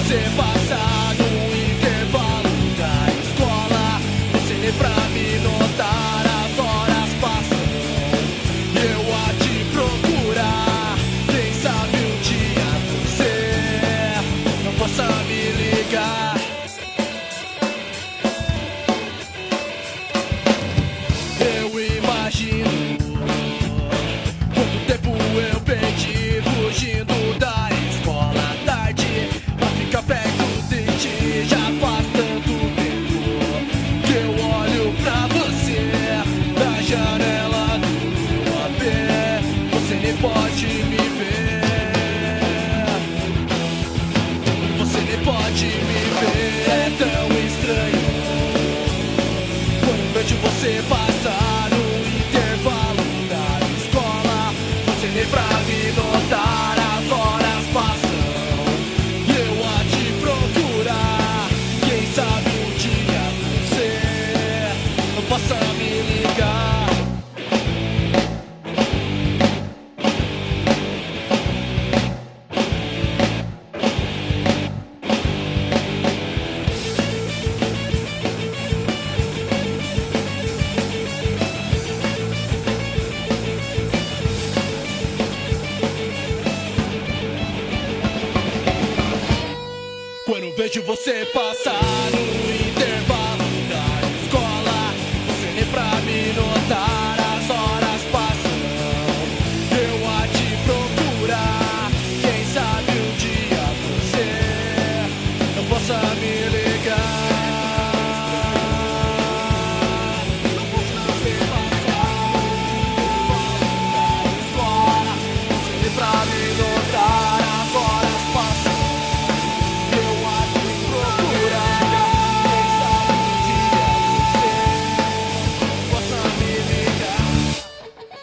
você passar no intervalo da escola, você nem pra me notar, as horas passam e eu a te procurar. Quem sabe um dia você não possa me ligar. Eu imagino quanto tempo eu perdi fugindo da escola à tarde pra ficar perto de ti. Já faz tanto tempo que eu olho pra você da janela do AP. Você nem pode me ver, você nem pode me ver. É tão estranho quando vejo você passar no intervalo da escola, você nem pra me notar, as horas passam e eu a te procurar. Quem sabe um dia você não possa me ligar. Quando vejo você passar no